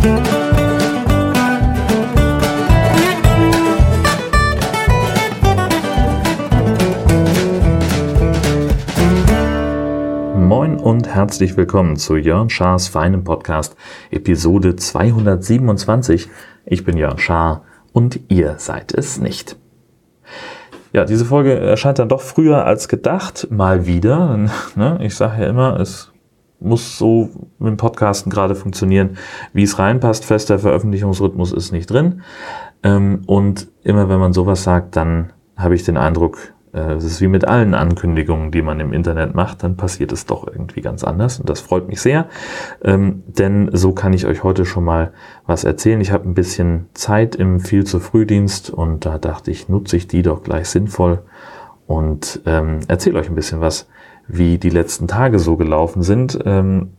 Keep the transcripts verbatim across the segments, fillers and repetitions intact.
Moin und herzlich willkommen zu Jörn Schars feinem Podcast, Episode zweihundertsiebenundzwanzig. Ich bin Jörn Schaar und ihr seid es nicht. Ja, diese Folge erscheint dann doch früher als gedacht, mal wieder. Ich sage ja immer, es muss so mit dem Podcasten gerade funktionieren, wie es reinpasst. Fester Veröffentlichungsrhythmus ist nicht drin. Und immer wenn man sowas sagt, dann habe ich den Eindruck, es ist wie mit allen Ankündigungen, die man im Internet macht, dann passiert es doch irgendwie ganz anders und das freut mich sehr, ähm, denn so kann ich euch heute schon mal was erzählen. Ich habe ein bisschen Zeit im viel zu Frühdienst und da dachte ich, nutze ich die doch gleich sinnvoll und ähm, erzähle euch ein bisschen was, wie die letzten Tage so gelaufen sind. Ähm,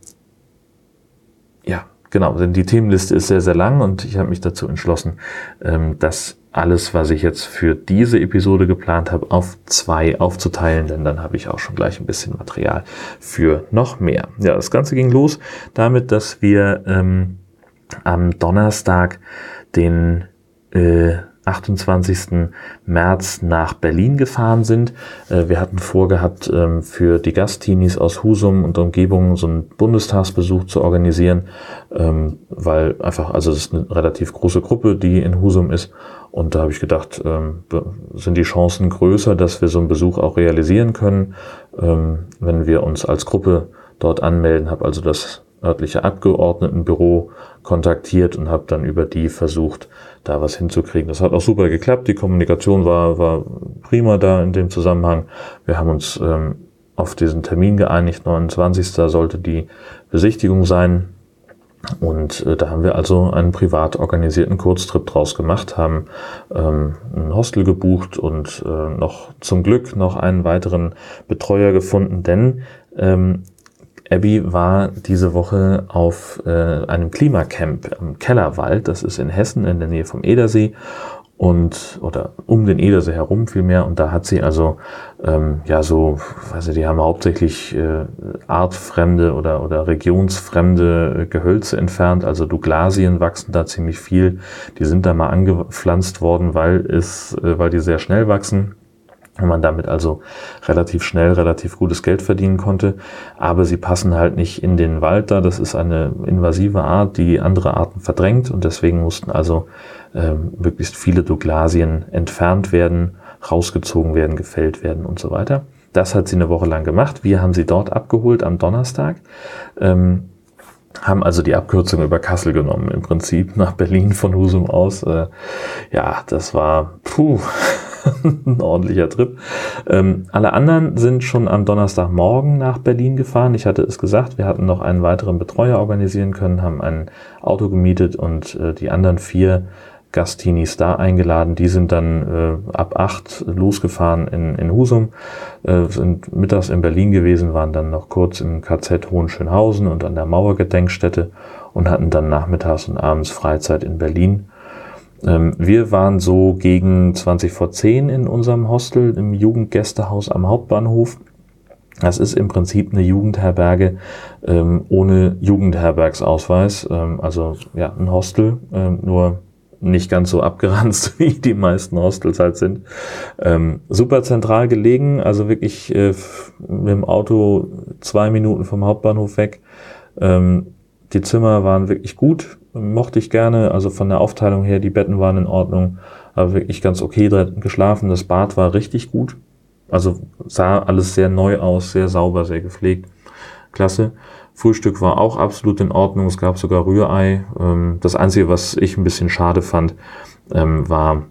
ja, genau, denn die Themenliste ist sehr, sehr lang und ich habe mich dazu entschlossen, ähm, dass alles, was ich jetzt für diese Episode geplant habe, auf zwei aufzuteilen, denn dann habe ich auch schon gleich ein bisschen Material für noch mehr. Ja, das Ganze ging los damit, dass wir ähm, am Donnerstag, den äh, achtundzwanzigsten März nach Berlin gefahren sind. Äh, wir hatten vorgehabt, ähm, für die Gastteenies aus Husum und Umgebung so einen Bundestagsbesuch zu organisieren, ähm, weil einfach, also es ist eine relativ große Gruppe, die in Husum ist. Und da habe ich gedacht, ähm, sind die Chancen größer, dass wir so einen Besuch auch realisieren können, ähm, wenn wir uns als Gruppe dort anmelden. Habe also das örtliche Abgeordnetenbüro kontaktiert und habe dann über die versucht, da was hinzukriegen. Das hat auch super geklappt. Die Kommunikation war, war prima da in dem Zusammenhang. Wir haben uns ähm, auf diesen Termin geeinigt. neunundzwanzigsten sollte die Besichtigung sein. Und äh, da haben wir also einen privat organisierten Kurztrip draus gemacht, haben ähm, ein Hostel gebucht und äh, noch zum Glück noch einen weiteren Betreuer gefunden, denn ähm, Abby war diese Woche auf äh, einem Klimacamp am Kellerwald, das ist in Hessen in der Nähe vom Edersee und oder um den Edersee herum vielmehr, und da hat sie also ähm, ja so, weiß ich, die haben hauptsächlich äh, artfremde oder oder regionsfremde äh, Gehölze entfernt, also Douglasien wachsen da ziemlich viel, die sind da mal angepflanzt worden, weil es äh, weil die sehr schnell wachsen. Und man damit also relativ schnell, relativ gutes Geld verdienen konnte. Aber sie passen halt nicht in den Wald da. Das ist eine invasive Art, die andere Arten verdrängt. Und deswegen mussten also ähm, möglichst viele Douglasien entfernt werden, rausgezogen werden, gefällt werden und so weiter. Das hat sie eine Woche lang gemacht. Wir haben sie dort abgeholt am Donnerstag. Ähm, haben also die Abkürzung über Kassel genommen, im Prinzip nach Berlin von Husum aus. Äh, ja, das war puh, ein ordentlicher Trip. Ähm, alle anderen sind schon am Donnerstagmorgen nach Berlin gefahren. Ich hatte es gesagt, wir hatten noch einen weiteren Betreuer organisieren können, haben ein Auto gemietet und äh, die anderen vier Gastteenies da eingeladen. Die sind dann äh, ab acht losgefahren in, in Husum, äh, sind mittags in Berlin gewesen, waren dann noch kurz im K Z Hohenschönhausen und an der Mauergedenkstätte und hatten dann nachmittags und abends Freizeit in Berlin. Ähm, wir waren so gegen zwanzig vor zehn in unserem Hostel im Jugendgästehaus am Hauptbahnhof. Das ist im Prinzip eine Jugendherberge ähm, ohne Jugendherbergsausweis, ähm, also ja, ein Hostel, ähm, nur nicht ganz so abgeranzt, wie die meisten Hostels halt sind. Ähm, super zentral gelegen, also wirklich äh, mit dem Auto zwei Minuten vom Hauptbahnhof weg. Ähm, die Zimmer waren wirklich gut, mochte ich gerne, also von der Aufteilung her, die Betten waren in Ordnung, aber wirklich ganz okay drin geschlafen. Das Bad war richtig gut, also sah alles sehr neu aus, sehr sauber, sehr gepflegt. Klasse. Frühstück war auch absolut in Ordnung, es gab sogar Rührei. Das Einzige, was ich ein bisschen schade fand, war,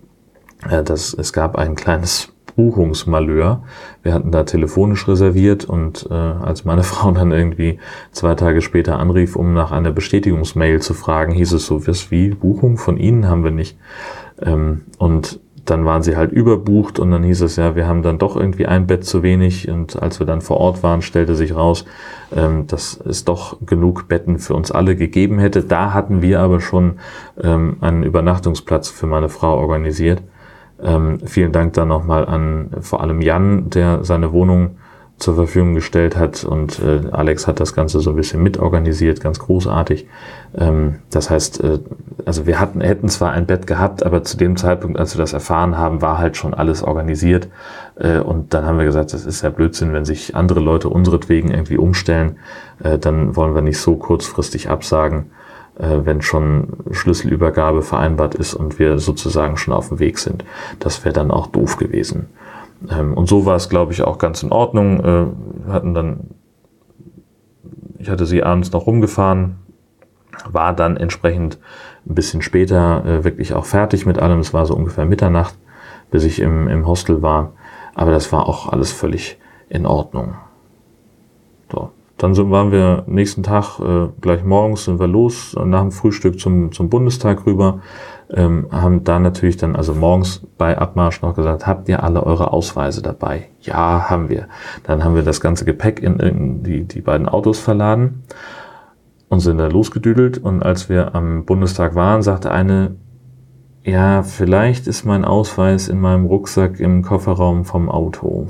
dass es gab ein kleines Buchungsmalheur. Wir hatten da telefonisch reserviert und äh, als meine Frau dann irgendwie zwei Tage später anrief, um nach einer Bestätigungsmail zu fragen, hieß es so, was wie, Buchung von Ihnen haben wir nicht. Ähm, und dann waren sie halt überbucht und dann hieß es ja, wir haben dann doch irgendwie ein Bett zu wenig, und als wir dann vor Ort waren, stellte sich raus, ähm, dass es doch genug Betten für uns alle gegeben hätte. Da hatten wir aber schon ähm, einen Übernachtungsplatz für meine Frau organisiert. Ähm, vielen Dank dann nochmal an vor allem Jan, der seine Wohnung zur Verfügung gestellt hat und äh, Alex hat das Ganze so ein bisschen mitorganisiert, ganz großartig. Ähm, das heißt, äh, also wir hatten, hätten zwar ein Bett gehabt, aber zu dem Zeitpunkt, als wir das erfahren haben, war halt schon alles organisiert äh, und dann haben wir gesagt, das ist ja Blödsinn, wenn sich andere Leute unseretwegen irgendwie umstellen, äh, dann wollen wir nicht so kurzfristig absagen, äh, wenn schon Schlüsselübergabe vereinbart ist und wir sozusagen schon auf dem Weg sind. Das wäre dann auch doof gewesen. Und so war es, glaube ich, auch ganz in Ordnung. Wir hatten dann, ich hatte sie abends noch rumgefahren, war dann entsprechend ein bisschen später wirklich auch fertig mit allem. Es war so ungefähr Mitternacht, bis ich im, im Hostel war. Aber das war auch alles völlig in Ordnung. So. Dann sind, waren wir nächsten Tag, äh, gleich morgens sind wir los, nach dem Frühstück zum, zum Bundestag rüber, ähm, haben da natürlich dann, also morgens bei Abmarsch noch gesagt, habt ihr alle eure Ausweise dabei? Ja, haben wir. Dann haben wir das ganze Gepäck in, in die, die beiden Autos verladen und sind da losgedüdelt. Und als wir am Bundestag waren, sagte eine, ja, vielleicht ist mein Ausweis in meinem Rucksack im Kofferraum vom Auto.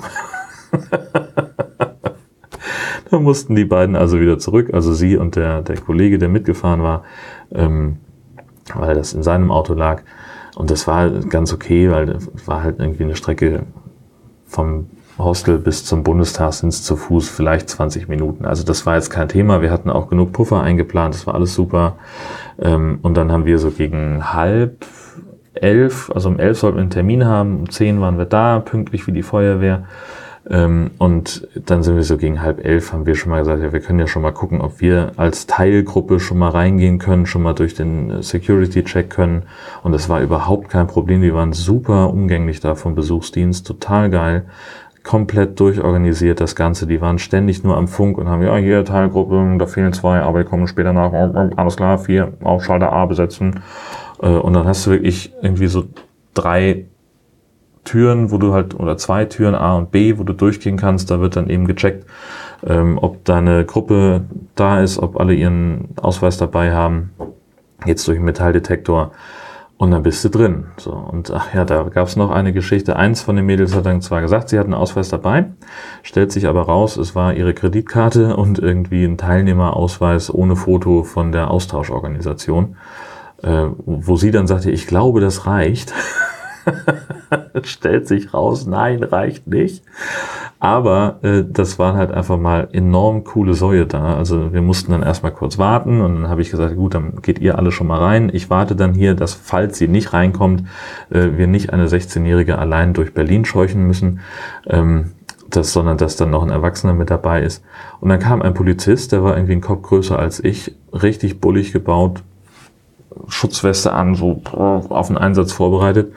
Da mussten die beiden also wieder zurück, also sie und der, der Kollege, der mitgefahren war, ähm, weil das in seinem Auto lag. Und das war ganz okay, weil das war halt irgendwie eine Strecke vom Hostel bis zum Bundestag sind es zu Fuß vielleicht zwanzig Minuten. Also das war jetzt kein Thema. Wir hatten auch genug Puffer eingeplant, das war alles super. Ähm, und dann haben wir so gegen halb elf, also um elf sollten wir einen Termin haben, um zehn waren wir da, pünktlich wie die Feuerwehr. Ähm, und dann sind wir so gegen halb elf, haben wir schon mal gesagt, ja, wir können ja schon mal gucken, ob wir als Teilgruppe schon mal reingehen können, schon mal durch den Security-Check können. Und das war überhaupt kein Problem. Die waren super umgänglich da vom Besuchsdienst, total geil, komplett durchorganisiert das Ganze. Die waren ständig nur am Funk und haben, ja, hier Teilgruppe, da fehlen zwei, aber die kommen später nach, alles klar, vier, auf Schalter A besetzen. Und dann hast du wirklich irgendwie so drei Türen, wo du halt, oder zwei Türen A und B, wo du durchgehen kannst. Da wird dann eben gecheckt, ähm, ob deine Gruppe da ist, ob alle ihren Ausweis dabei haben. Jetzt durch den Metalldetektor und dann bist du drin. So, und ach ja, da gab es noch eine Geschichte. Eins von den Mädels hat dann zwar gesagt, sie hat einen Ausweis dabei, stellt sich aber raus, es war ihre Kreditkarte und irgendwie ein Teilnehmerausweis ohne Foto von der Austauschorganisation, äh, wo sie dann sagte, ich glaube, das reicht. Stellt sich raus, nein, reicht nicht. Aber äh, das waren halt einfach mal enorm coole Säue da. Also wir mussten dann erstmal kurz warten und dann habe ich gesagt, gut, dann geht ihr alle schon mal rein. Ich warte dann hier, dass, falls sie nicht reinkommt, äh, wir nicht eine sechzehnjährige allein durch Berlin scheuchen müssen, ähm, das, sondern dass dann noch ein Erwachsener mit dabei ist. Und dann kam ein Polizist, der war irgendwie einen Kopf größer als ich, richtig bullig gebaut, Schutzweste an, so auf den Einsatz vorbereitet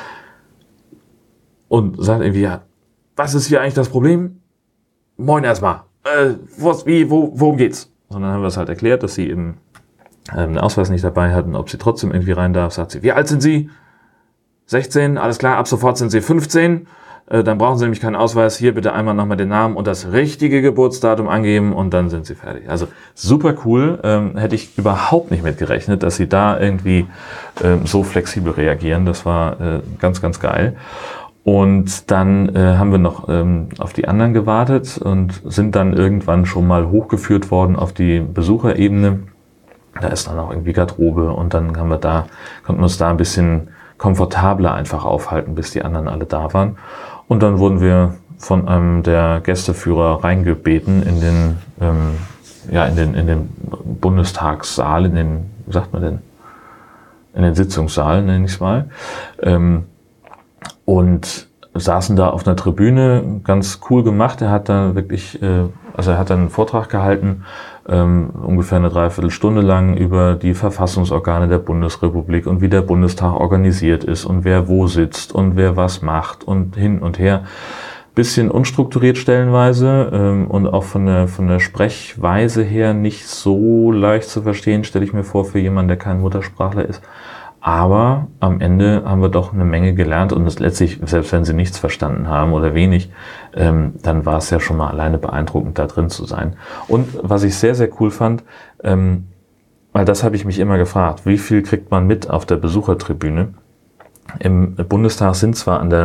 und sagt irgendwie, ja, was ist hier eigentlich das Problem? Moin erstmal, äh, was, wie, wo, worum geht's? Und dann haben wir es halt erklärt, dass sie eben ähm, einen Ausweis nicht dabei hatten, ob sie trotzdem irgendwie rein darf. Sagt sie, wie alt sind Sie? sechzehn, alles klar, ab sofort sind Sie fünfzehn. Äh, dann brauchen Sie nämlich keinen Ausweis. Hier bitte einmal nochmal den Namen und das richtige Geburtsdatum angeben und dann sind Sie fertig. Also super cool. Ähm, hätte ich überhaupt nicht mit gerechnet, dass sie da irgendwie ähm, so flexibel reagieren. Das war äh, ganz, ganz geil. Und dann äh, haben wir noch ähm, auf die anderen gewartet und sind dann irgendwann schon mal hochgeführt worden auf die Besucherebene. Da ist dann auch irgendwie Garderobe und dann haben wir da, konnten wir uns da ein bisschen komfortabler einfach aufhalten, bis die anderen alle da waren. Und dann wurden wir von einem der Gästeführer reingebeten in den, ähm, ja, in den, in den Bundestagssaal, in den, wie sagt man denn, in den Sitzungssaal, nenne ich es mal. Ähm, und saßen da auf einer Tribüne, ganz cool gemacht. Er hat da wirklich, äh, also er hat dann einen Vortrag gehalten, ähm, ungefähr eine Dreiviertelstunde lang über die Verfassungsorgane der Bundesrepublik und wie der Bundestag organisiert ist und wer wo sitzt und wer was macht und hin und her. Bisschen unstrukturiert stellenweise ähm, und auch von der, von der Sprechweise her nicht so leicht zu verstehen, stelle ich mir vor, für jemanden, der kein Muttersprachler ist. Aber am Ende haben wir doch eine Menge gelernt und das letztlich, selbst wenn sie nichts verstanden haben oder wenig, ähm, dann war es ja schon mal alleine beeindruckend, da drin zu sein. Und was ich sehr, sehr cool fand, ähm, weil das habe ich mich immer gefragt, wie viel kriegt man mit auf der Besuchertribüne? Im Bundestag sind zwar an der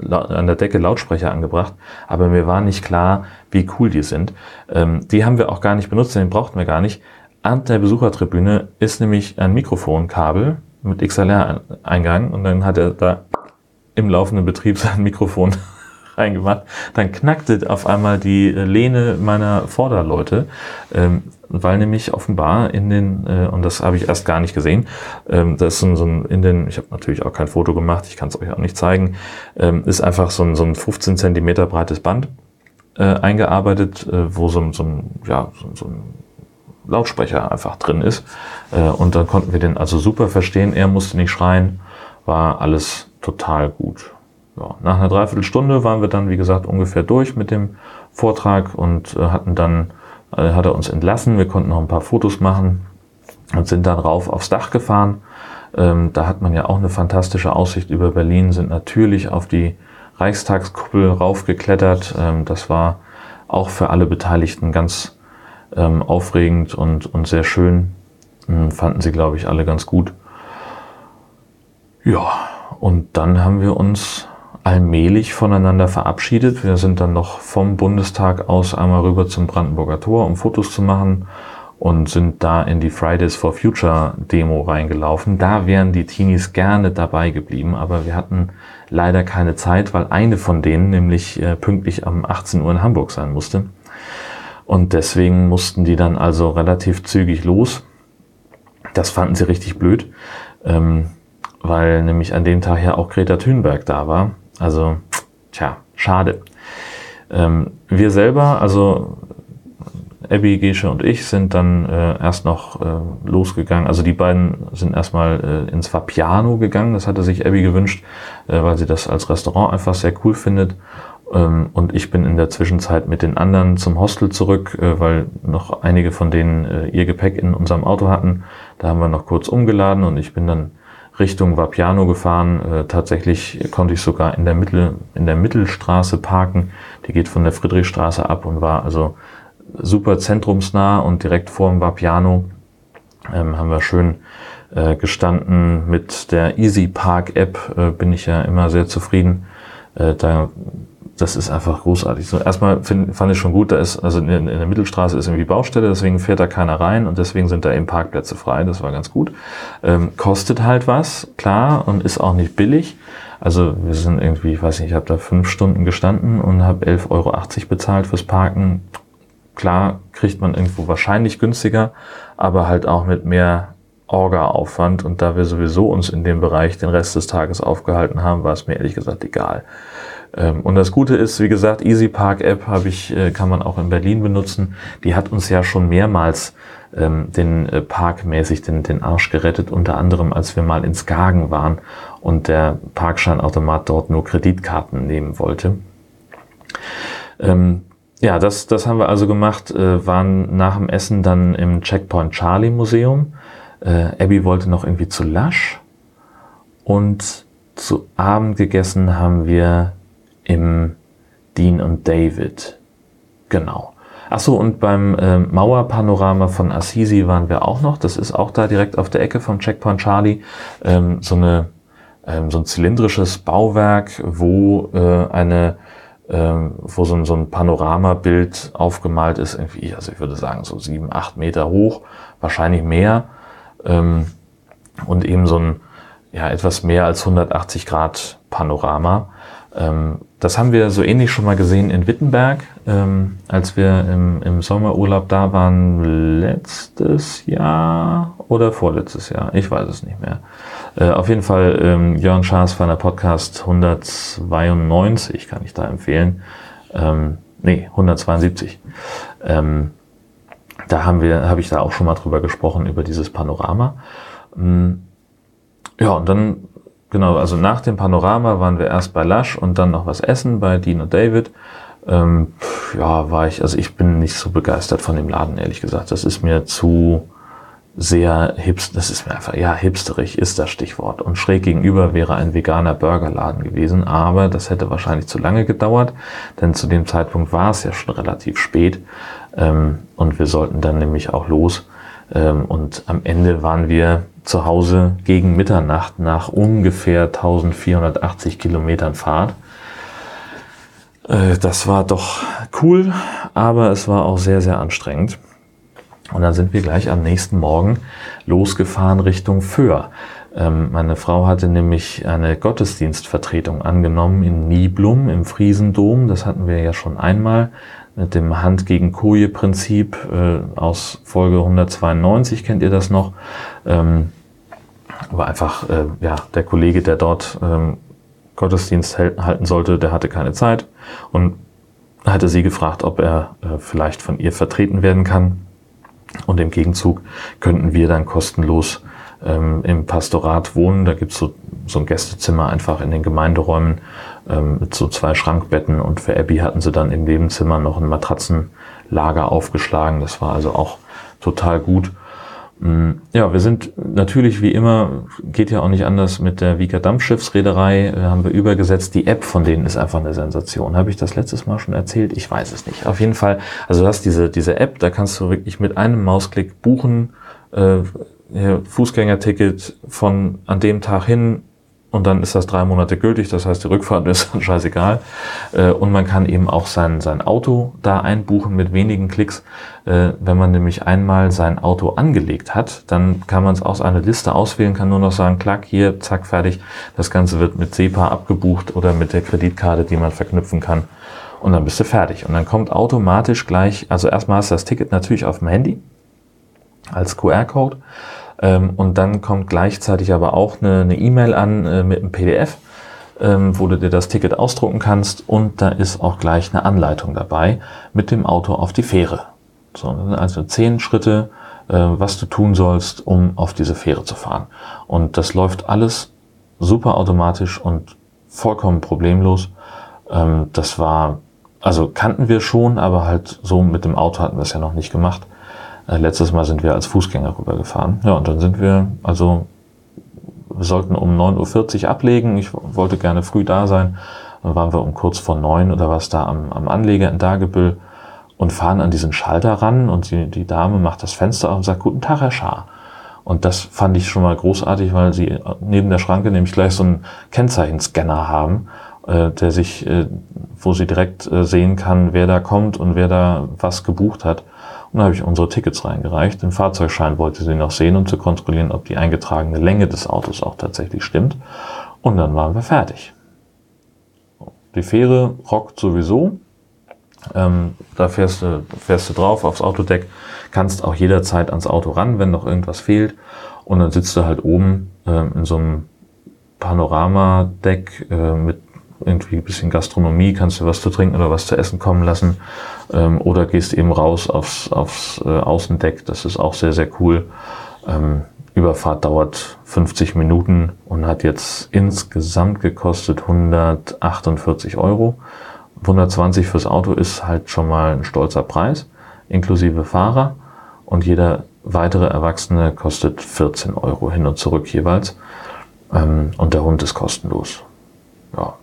an der Decke Lautsprecher angebracht, aber mir war nicht klar, wie cool die sind. Ähm, die haben wir auch gar nicht benutzt, den brauchten wir gar nicht. An der Besuchertribüne ist nämlich ein Mikrofonkabel mit X L R-Eingang und dann hat er da im laufenden Betrieb sein Mikrofon reingemacht. Dann knackte auf einmal die Lehne meiner Vorderleute, ähm, weil nämlich offenbar in den, äh, und das habe ich erst gar nicht gesehen, ähm, das ist so, so ein, in den, ich habe natürlich auch kein Foto gemacht, ich kann es euch auch nicht zeigen, ähm, ist einfach so ein, so ein fünfzehn Zentimeter breites Band äh, eingearbeitet, äh, wo so, so ein, ja, so, so ein Lautsprecher einfach drin ist. Äh, und dann konnten wir den also super verstehen. Er musste nicht schreien, war alles total gut. Ja, nach einer Dreiviertelstunde waren wir dann, wie gesagt, ungefähr durch mit dem Vortrag und äh, hatten dann, äh, hat er uns entlassen. Wir konnten noch ein paar Fotos machen und sind dann rauf aufs Dach gefahren. Ähm, da hat man ja auch eine fantastische Aussicht über Berlin, sind natürlich auf die Reichstagskuppel raufgeklettert. Ähm, das war auch für alle Beteiligten ganz ähm, aufregend und, und sehr schön. Ähm, fanden sie, glaube ich, alle ganz gut. Ja, und dann haben wir uns allmählich voneinander verabschiedet. Wir sind dann noch vom Bundestag aus einmal rüber zum Brandenburger Tor, um Fotos zu machen und sind da in die Fridays for Future Demo reingelaufen. Da wären die Teenies gerne dabei geblieben, aber wir hatten leider keine Zeit, weil eine von denen nämlich äh, pünktlich um achtzehn Uhr in Hamburg sein musste. Und deswegen mussten die dann also relativ zügig los. Das fanden sie richtig blöd, ähm, weil nämlich an dem Tag ja auch Greta Thunberg da war. Also, tja, schade. Ähm, wir selber, also Abby, Gesche und ich, sind dann äh, erst noch äh, losgegangen. Also die beiden sind erstmal äh, ins Vapiano gegangen. Das hatte sich Abby gewünscht, äh, weil sie das als Restaurant einfach sehr cool findet. Ähm, und ich bin in der Zwischenzeit mit den anderen zum Hostel zurück, äh, weil noch einige von denen äh, ihr Gepäck in unserem Auto hatten. Da haben wir noch kurz umgeladen und ich bin dann Richtung Vapiano gefahren. Äh, tatsächlich konnte ich sogar in der Mittel, in der Mittelstraße parken. Die geht von der Friedrichstraße ab und war also super zentrumsnah und direkt vor dem Vapiano. Ähm, haben wir schön äh, gestanden mit der Easy Park App. Äh, bin ich ja immer sehr zufrieden. Äh, da, das ist einfach großartig. So, erstmal find, fand ich schon gut, da ist, also in, in der Mittelstraße ist irgendwie Baustelle, deswegen fährt da keiner rein und deswegen sind da eben Parkplätze frei. Das war ganz gut. Ähm, kostet halt was, klar, und ist auch nicht billig. Also wir sind irgendwie, ich weiß nicht, ich habe da fünf Stunden gestanden und habe elf Euro achtzig bezahlt fürs Parken. Klar kriegt man irgendwo wahrscheinlich günstiger, aber halt auch mit mehr Orga-Aufwand. Und da wir sowieso uns in dem Bereich den Rest des Tages aufgehalten haben, war es mir ehrlich gesagt egal. Und das Gute ist, wie gesagt, Easy Park App habe ich, kann man auch in Berlin benutzen. Die hat uns ja schon mehrmals ähm, den äh, parkmäßig den, den Arsch gerettet, unter anderem als wir mal in Skagen waren und der Parkscheinautomat dort nur Kreditkarten nehmen wollte. Ähm, ja, das, das haben wir also gemacht, äh, waren nach dem Essen dann im Checkpoint Charlie Museum. Äh, Abby wollte noch irgendwie zu Lush und zu Abend gegessen haben wir im Dean und David. Genau. Ach so, und beim äh, Mauerpanorama von Assisi waren wir auch noch. Das ist auch da direkt auf der Ecke vom Checkpoint Charlie. Ähm, so eine ähm, so ein zylindrisches Bauwerk, wo äh, eine ähm, wo so ein, so ein Panoramabild aufgemalt ist. Irgendwie, also ich würde sagen so sieben, acht Meter hoch, wahrscheinlich mehr. Ähm, und eben so ein ja etwas mehr als hundertachtzig Grad Panorama. Ähm, das haben wir so ähnlich schon mal gesehen in Wittenberg, ähm, als wir im, im Sommerurlaub da waren, letztes Jahr oder vorletztes Jahr, ich weiß es nicht mehr. Äh, auf jeden Fall ähm, Jörn Schaas von der Podcast hundertzweiundneunzig kann ich da empfehlen. Ähm, nee, hundertzweiundsiebzig. Ähm, da haben wir, habe ich da auch schon mal drüber gesprochen, über dieses Panorama. Ähm, ja, und dann Genau, also nach dem Panorama waren wir erst bei Lush und dann noch was essen bei Dean und David. Ähm, ja, war ich, also ich bin nicht so begeistert von dem Laden, ehrlich gesagt. Das ist mir zu sehr hipster, das ist mir einfach, ja, hipsterig ist das Stichwort. Und schräg gegenüber wäre ein veganer Burgerladen gewesen, aber das hätte wahrscheinlich zu lange gedauert, denn zu dem Zeitpunkt war es ja schon relativ spät ähm, und wir sollten dann nämlich auch los. Ähm, und am Ende waren wir zu Hause gegen Mitternacht nach ungefähr eintausendvierhundertachtzig Kilometern Fahrt. Äh, das war doch cool, aber es war auch sehr, sehr anstrengend. Und dann sind wir gleich am nächsten Morgen losgefahren Richtung Föhr. Ähm, meine Frau hatte nämlich eine Gottesdienstvertretung angenommen in Niblum im Friesendom. Das hatten wir ja schon einmal mit dem Hand-gegen-Koje-Prinzip äh, aus Folge hundertzweiundneunzig, kennt ihr das noch? Ähm, war einfach, äh, ja, der Kollege, der dort ähm, Gottesdienst halten sollte, der hatte keine Zeit und hatte sie gefragt, ob er äh, vielleicht von ihr vertreten werden kann. Und im Gegenzug könnten wir dann kostenlos ähm, im Pastorat wohnen. Da gibt's so, so ein Gästezimmer einfach in den Gemeinderäumen ähm, mit so zwei Schrankbetten. Und für Abby hatten sie dann im Nebenzimmer noch ein Matratzenlager aufgeschlagen. Das war also auch total gut. Ja, wir sind natürlich wie immer, geht ja auch nicht anders, mit der Wieker Dampfschiffsreederei, äh, haben wir übergesetzt. Die App von denen ist einfach eine Sensation. Habe ich das letztes Mal schon erzählt? Ich weiß es nicht. Auf jeden Fall, also du hast diese, diese App, da kannst du wirklich mit einem Mausklick buchen, äh, Fußgängerticket von an dem Tag hin, und dann ist das drei Monate gültig, das heißt, die Rückfahrt ist dann scheißegal. Und man kann eben auch sein, sein Auto da einbuchen mit wenigen Klicks. Wenn man nämlich einmal sein Auto angelegt hat, dann kann man es aus einer Liste auswählen, kann nur noch sagen, klack, hier, zack, fertig. Das Ganze wird mit SEPA abgebucht oder mit der Kreditkarte, die man verknüpfen kann. Und dann bist du fertig. Und dann kommt automatisch gleich, also erstmal hast du das Ticket natürlich auf dem Handy als Q R-Code. Und dann kommt gleichzeitig aber auch eine E-Mail an äh, mit einem P D F, ähm, wo du dir das Ticket ausdrucken kannst, und da ist auch gleich eine Anleitung dabei mit dem Auto auf die Fähre. So, also zehn Schritte, äh, was du tun sollst, um auf diese Fähre zu fahren. Und das läuft alles super automatisch und vollkommen problemlos. Ähm, das war, also kannten wir schon, aber halt so mit dem Auto hatten wir es ja noch nicht gemacht. Letztes Mal sind wir als Fußgänger rübergefahren. Ja, und dann sind wir, also wir sollten um neun Uhr vierzig ablegen. Ich wollte gerne früh da sein. Dann waren wir um kurz vor neun oder was da am, am Anleger in Dagebüll und fahren an diesen Schalter ran, und die, die Dame macht das Fenster auf und sagt, guten Tag, Herr Schaar. Und das fand ich schon mal großartig, weil sie neben der Schranke nämlich gleich so einen Kennzeichenscanner haben, äh, der sich, äh, wo sie direkt äh, sehen kann, wer da kommt und wer da was gebucht hat. Und dann habe ich unsere Tickets reingereicht. Den Fahrzeugschein wollte sie noch sehen, um zu kontrollieren, ob die eingetragene Länge des Autos auch tatsächlich stimmt. Und dann waren wir fertig. Die Fähre rockt sowieso. Ähm, da fährst du, fährst du drauf aufs Autodeck, kannst auch jederzeit ans Auto ran, wenn noch irgendwas fehlt. Und dann sitzt du halt oben ähm, in so einem Panoramadeck äh, mit irgendwie ein bisschen Gastronomie, kannst du was zu trinken oder was zu essen kommen lassen, ähm, oder gehst eben raus aufs, aufs äh, Außendeck. Das ist auch sehr, sehr cool. Ähm, Überfahrt dauert fünfzig Minuten und hat jetzt insgesamt gekostet hundertachtundvierzig Euro. hundertzwanzig fürs Auto ist halt schon mal ein stolzer Preis, inklusive Fahrer. Und jeder weitere Erwachsene kostet vierzehn Euro hin und zurück jeweils. Ähm, und der Hund ist kostenlos. Ja.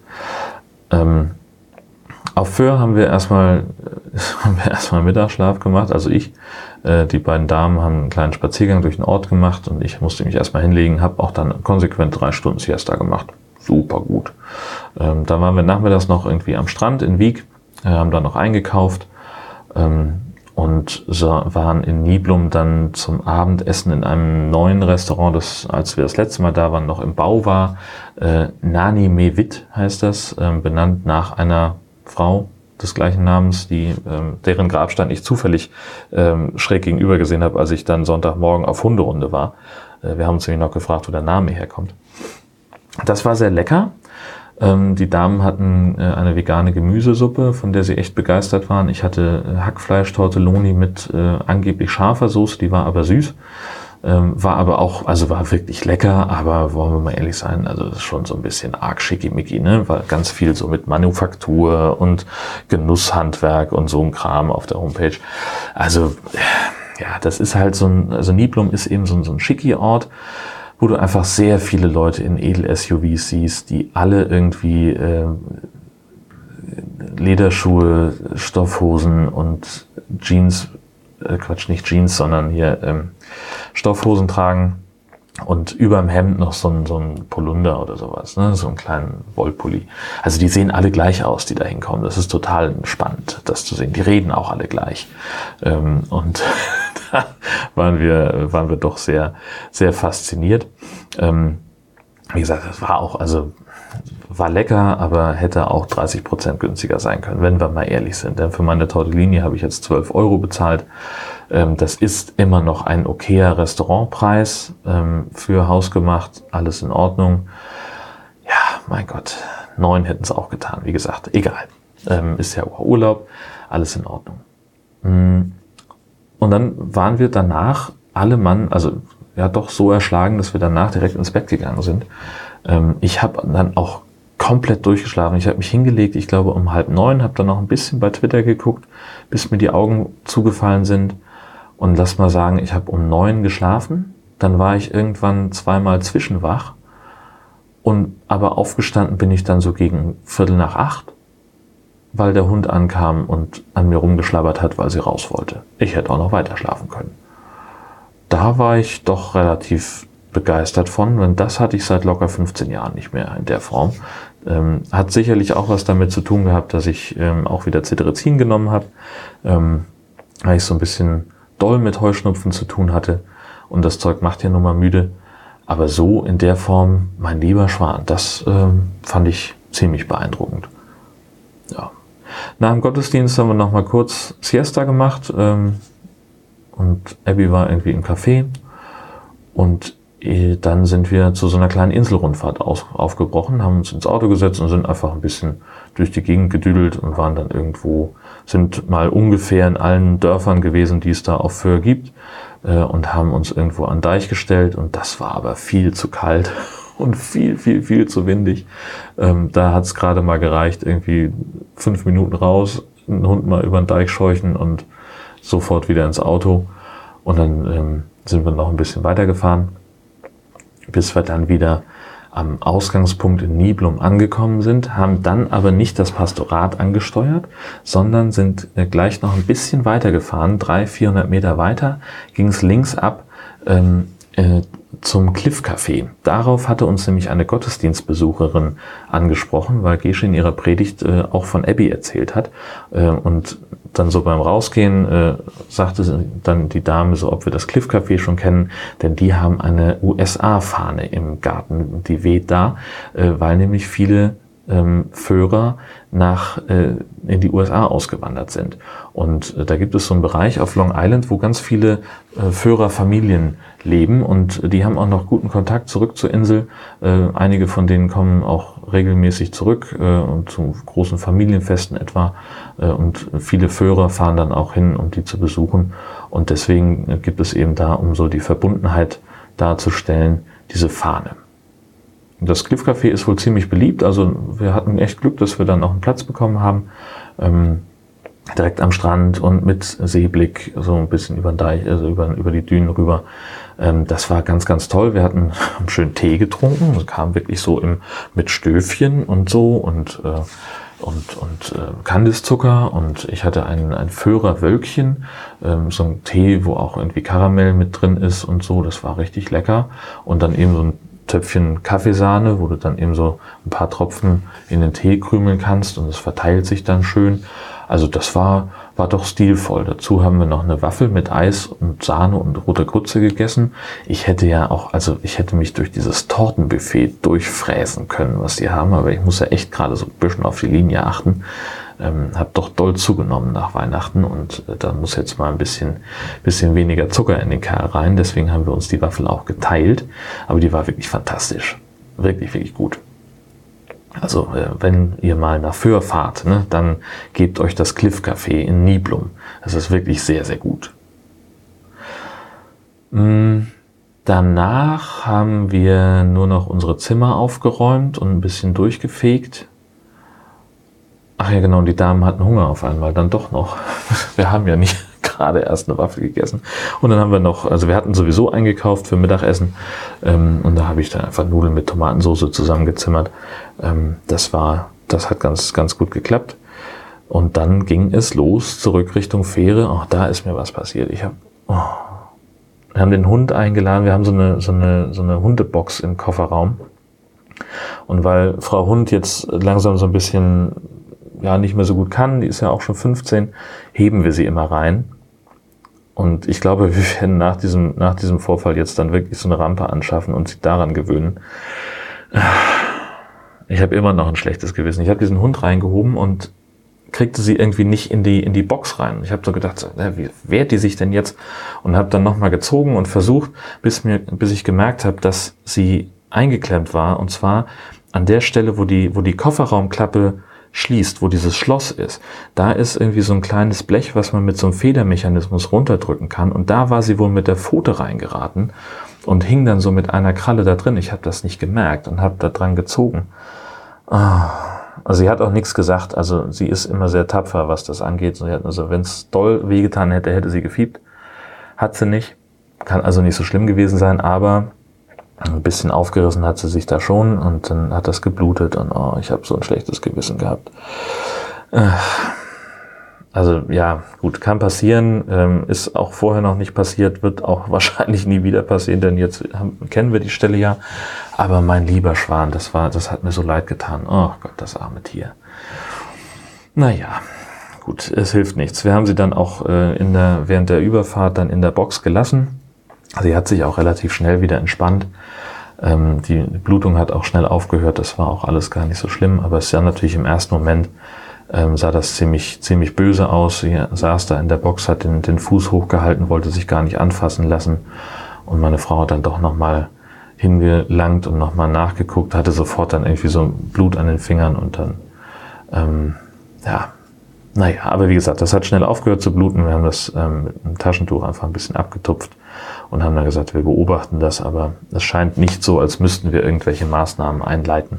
Ähm, auf Föhr haben wir erstmal haben wir erstmal Mittagsschlaf gemacht, also ich. Äh, die beiden Damen haben einen kleinen Spaziergang durch den Ort gemacht und ich musste mich erstmal hinlegen, habe auch dann konsequent drei Stunden Siesta gemacht. Super gut. Ähm, dann waren wir nachmittags noch irgendwie am Strand in Wiek, äh, haben da noch eingekauft ähm, und so waren in Niblum dann zum Abendessen in einem neuen Restaurant, das, als wir das letzte Mal da waren, noch im Bau war. Äh, Nani Mewit heißt das, äh, benannt nach einer Frau des gleichen Namens, die ähm, deren Grabstein ich zufällig ähm, schräg gegenüber gesehen habe, als ich dann Sonntagmorgen auf Hunderunde war. Äh, wir haben uns nämlich noch gefragt, wo der Name herkommt. Das war sehr lecker. Ähm, die Damen hatten äh, eine vegane Gemüsesuppe, von der sie echt begeistert waren. Ich hatte äh, Hackfleisch-Tortelloni mit äh, angeblich scharfer Soße, die war aber süß. Ähm, war aber auch, also war wirklich lecker, aber wollen wir mal ehrlich sein, also das ist schon so ein bisschen arg schickimicki, ne? War ganz viel so mit Manufaktur und Genusshandwerk und so ein Kram auf der Homepage. Also, ja, das ist halt so ein, also Niblum ist eben so ein, so ein schicki Ort, wo du einfach sehr viele Leute in Edel-S U Vs siehst, die alle irgendwie äh, Lederschuhe, Stoffhosen und Jeans, äh, Quatsch, nicht Jeans, sondern hier ähm, Stoffhosen tragen Und überm Hemd noch so ein, so ein Polunder oder sowas, ne? So einen kleinen Wollpulli. Also die sehen alle gleich aus, die da hinkommen. Das ist total spannend, das zu sehen. Die reden auch alle gleich. Ähm, und da waren wir, waren wir doch sehr, sehr fasziniert. Ähm, wie gesagt, das war auch, also war lecker, aber hätte auch dreißig Prozent günstiger sein können, wenn wir mal ehrlich sind. Denn für meine Tortellini habe ich jetzt zwölf Euro bezahlt. Ähm, das ist immer noch ein okayer Restaurantpreis, ähm, für hausgemacht, alles in Ordnung. Ja, mein Gott, neun hätten es auch getan, wie gesagt, egal. Ähm, ist ja Urlaub, alles in Ordnung. Und dann waren wir danach alle Mann, also ja doch so erschlagen, dass wir danach direkt ins Bett gegangen sind. Ähm, ich habe dann auch komplett durchgeschlafen. Ich habe mich hingelegt, ich glaube um halb neun, habe dann noch ein bisschen bei Twitter geguckt, bis mir die Augen zugefallen sind. Und lass mal sagen, ich habe um neun geschlafen, dann war ich irgendwann zweimal zwischenwach und aber aufgestanden bin ich dann so gegen Viertel nach acht, weil der Hund ankam und an mir rumgeschlabbert hat, weil sie raus wollte. Ich hätte auch noch weiter schlafen können. Da war ich doch relativ begeistert von, denn das hatte ich seit locker fünfzehn Jahren nicht mehr in der Form. Ähm, hat sicherlich auch was damit zu tun gehabt, dass ich ähm, auch wieder Cetirizin genommen habe, ähm, weil ich so ein bisschen doll mit Heuschnupfen zu tun hatte und das Zeug macht ja nun mal müde. Aber so in der Form, mein lieber Schwan, das ähm, fand ich ziemlich beeindruckend. Ja. Nach dem Gottesdienst haben wir noch mal kurz Siesta gemacht ähm, und Abby war irgendwie im Café und äh, dann sind wir zu so einer kleinen Inselrundfahrt aus, aufgebrochen, haben uns ins Auto gesetzt und sind einfach ein bisschen durch die Gegend gedüdelt und waren dann irgendwo, sind mal ungefähr in allen Dörfern gewesen, die es da auf Föhr gibt, äh, und haben uns irgendwo an den Deich gestellt und das war aber viel zu kalt und viel, viel, viel zu windig. Ähm, da hat es gerade mal gereicht, irgendwie fünf Minuten raus, einen Hund mal über den Deich scheuchen und sofort wieder ins Auto. Und dann ähm, sind wir noch ein bisschen weitergefahren, bis wir dann wieder am Ausgangspunkt in Niblum angekommen sind, haben dann aber nicht das Pastorat angesteuert, sondern sind äh, gleich noch ein bisschen weiter gefahren, dreihundert, vierhundert Meter weiter, ging es links ab ähm, äh, zum Cliff Café. Darauf hatte uns nämlich eine Gottesdienstbesucherin angesprochen, weil Gesche in ihrer Predigt äh, auch von Abby erzählt hat. Äh, und dann so beim Rausgehen äh, sagte dann die Dame so, ob wir das Cliff Café schon kennen, denn die haben eine U S A-Fahne im Garten, die weht da, äh, weil nämlich viele ähm, Föhrer nach äh, in die U S A ausgewandert sind. Und äh, da gibt es so einen Bereich auf Long Island, wo ganz viele äh, Föhrerfamilien leben und die haben auch noch guten Kontakt zurück zur Insel. Äh, einige von denen kommen auch regelmäßig zurück äh, und zu großen Familienfesten etwa. Äh, und viele Föhrer fahren dann auch hin, um die zu besuchen. Und deswegen äh, gibt es eben da, um so die Verbundenheit darzustellen, diese Fahne. Das Cliff Café ist wohl ziemlich beliebt, also wir hatten echt Glück, dass wir dann auch einen Platz bekommen haben, ähm, direkt am Strand und mit Seeblick, so ein bisschen über den Deich, also über, über die Dünen rüber. Ähm, das war ganz, ganz toll. Wir hatten einen schönen Tee getrunken, es kam wirklich so im, mit Stöfchen und so und äh, und, und äh, Kandiszucker und ich hatte ein, ein Föhrer-Wölkchen, ähm, so ein Tee, wo auch irgendwie Karamell mit drin ist und so, das war richtig lecker und dann eben so ein Töpfchen Kaffeesahne, wo du dann eben so ein paar Tropfen in den Tee krümeln kannst und es verteilt sich dann schön. Also das war, war doch stilvoll. Dazu haben wir noch eine Waffel mit Eis und Sahne und roter Grütze gegessen. Ich hätte ja auch, also ich hätte mich durch dieses Tortenbuffet durchfräsen können, was die haben, aber ich muss ja echt gerade so ein bisschen auf die Linie achten. Ähm, hab doch doll zugenommen nach Weihnachten und äh, da muss jetzt mal ein bisschen, bisschen weniger Zucker in den Kerl rein. Deswegen haben wir uns die Waffel auch geteilt. Aber die war wirklich fantastisch. Wirklich, wirklich gut. Also, äh, wenn ihr mal nach Föhr fahrt, ne, dann gebt euch das Cliff Café in Niblum. Das ist wirklich sehr, sehr gut. Mm, danach haben wir nur noch unsere Zimmer aufgeräumt und ein bisschen durchgefegt. Ach ja, genau, und die Damen hatten Hunger auf einmal, dann doch noch. Wir haben ja nicht gerade erst eine Waffel gegessen. Und dann haben wir noch, also wir hatten sowieso eingekauft für Mittagessen. Ähm, und da habe ich dann einfach Nudeln mit Tomatensauce zusammengezimmert. Ähm, das war, das hat ganz, ganz gut geklappt. Und dann ging es los, zurück Richtung Fähre. Auch da ist mir was passiert. Ich habe, oh, wir haben den Hund eingeladen, wir haben so eine, so eine, so eine Hundebox im Kofferraum. Und weil Frau Hund jetzt langsam so ein bisschen, ja, nicht mehr so gut kann, die ist ja auch schon fünfzehn, heben wir sie immer rein. Und ich glaube, wir werden nach diesem, nach diesem Vorfall jetzt dann wirklich so eine Rampe anschaffen und sie daran gewöhnen. Ich habe immer noch ein schlechtes Gewissen. Ich habe diesen Hund reingehoben und kriegte sie irgendwie nicht in die in die Box rein. Ich habe so gedacht, wie wehrt die sich denn jetzt? Und habe dann nochmal gezogen und versucht, bis mir bis ich gemerkt habe, dass sie eingeklemmt war. Und zwar an der Stelle, wo die wo die Kofferraumklappe schließt, wo dieses Schloss ist. Da ist irgendwie so ein kleines Blech, was man mit so einem Federmechanismus runterdrücken kann. Und da war sie wohl mit der Pfote reingeraten und hing dann so mit einer Kralle da drin. Ich habe das nicht gemerkt und habe da dran gezogen. Also sie hat auch nichts gesagt. Also sie ist immer sehr tapfer, was das angeht. Also wenn es doll wehgetan hätte, hätte sie gefiebt. Hat sie nicht. Kann also nicht so schlimm gewesen sein, aber ein bisschen aufgerissen hat sie sich da schon und dann hat das geblutet und oh, ich habe so ein schlechtes Gewissen gehabt. Also ja, gut, kann passieren, ist auch vorher noch nicht passiert, wird auch wahrscheinlich nie wieder passieren, denn jetzt haben, kennen wir die Stelle ja. Aber mein lieber Schwan, das war, das hat mir so leid getan. Oh Gott, das arme Tier. Naja, gut, es hilft nichts. Wir haben sie dann auch äh, in der, während der Überfahrt dann in der Box gelassen. Sie hat sich auch relativ schnell wieder entspannt. Ähm, die Blutung hat auch schnell aufgehört. Das war auch alles gar nicht so schlimm. Aber es sah natürlich im ersten Moment, ähm, sah das ziemlich ziemlich böse aus. Sie saß da in der Box, hat den, den Fuß hochgehalten, wollte sich gar nicht anfassen lassen. Und meine Frau hat dann doch nochmal hingelangt und nochmal nachgeguckt, hatte sofort dann irgendwie so Blut an den Fingern und dann, ähm, ja, naja, aber wie gesagt, das hat schnell aufgehört zu bluten. Wir haben das ähm, mit einem Taschentuch einfach ein bisschen abgetupft und haben dann gesagt, wir beobachten das, aber es scheint nicht so, als müssten wir irgendwelche Maßnahmen einleiten.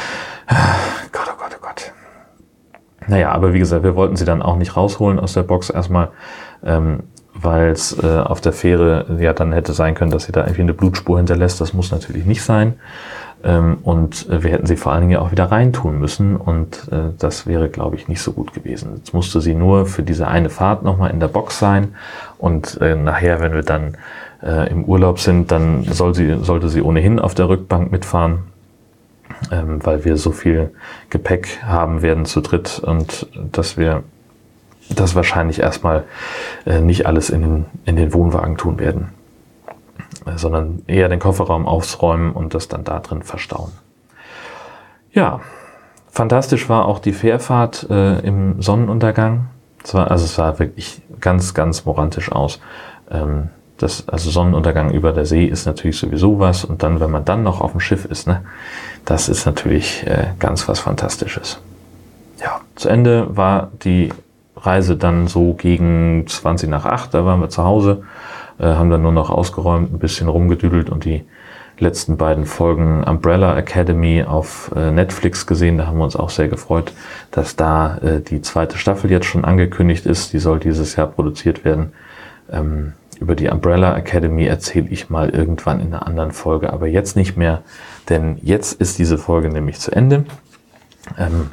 Gott, oh Gott, oh Gott. Naja, aber wie gesagt, wir wollten sie dann auch nicht rausholen aus der Box erstmal, ähm, weil es äh, auf der Fähre ja dann hätte sein können, dass sie da irgendwie eine Blutspur hinterlässt. Das muss natürlich nicht sein. Ähm, und äh, wir hätten sie vor allen Dingen ja auch wieder reintun müssen und äh, das wäre, glaube ich, nicht so gut gewesen. Jetzt musste sie nur für diese eine Fahrt nochmal in der Box sein und äh, nachher, wenn wir dann äh, im Urlaub sind, dann soll sie, sollte sie ohnehin auf der Rückbank mitfahren, ähm, weil wir so viel Gepäck haben werden zu dritt und dass wir das wahrscheinlich erstmal äh, nicht alles in den, in den Wohnwagen tun werden, äh, sondern eher den Kofferraum aufräumen und das dann da drin verstauen. Ja, fantastisch war auch die Fährfahrt äh, im Sonnenuntergang. Es war, also es sah wirklich ganz, ganz morantisch aus. Ähm, das, also Sonnenuntergang über der See ist natürlich sowieso was und dann, wenn man dann noch auf dem Schiff ist, ne, das ist natürlich äh, ganz was Fantastisches. Ja, zu Ende war die Reise dann so gegen zwanzig nach acht, da waren wir zu Hause, äh, haben dann nur noch ausgeräumt, ein bisschen rumgedüdelt und die letzten beiden Folgen Umbrella Academy auf äh, Netflix gesehen. Da haben wir uns auch sehr gefreut, dass da äh, die zweite Staffel jetzt schon angekündigt ist. Die soll dieses Jahr produziert werden. Ähm, über die Umbrella Academy erzähle ich mal irgendwann in einer anderen Folge, aber jetzt nicht mehr, denn jetzt ist diese Folge nämlich zu Ende. Ähm,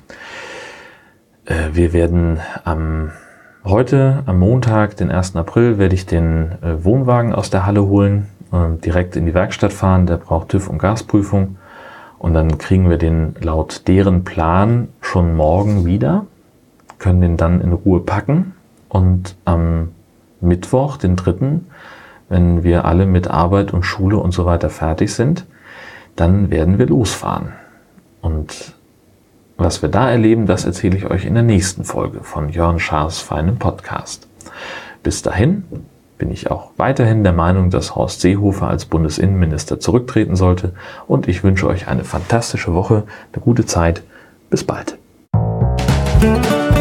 Wir werden am heute, am Montag, den ersten April, werde ich den äh, Wohnwagen aus der Halle holen, äh, direkt in die Werkstatt fahren. Der braucht TÜV und Gasprüfung. Und dann kriegen wir den laut deren Plan schon morgen wieder, können den dann in Ruhe packen. Und am Mittwoch, den dritten, wenn wir alle mit Arbeit und Schule und so weiter fertig sind, dann werden wir losfahren. Und was wir da erleben, das erzähle ich euch in der nächsten Folge von Jörn Schaas feinem Podcast. Bis dahin bin ich auch weiterhin der Meinung, dass Horst Seehofer als Bundesinnenminister zurücktreten sollte und ich wünsche euch eine fantastische Woche, eine gute Zeit. Bis bald.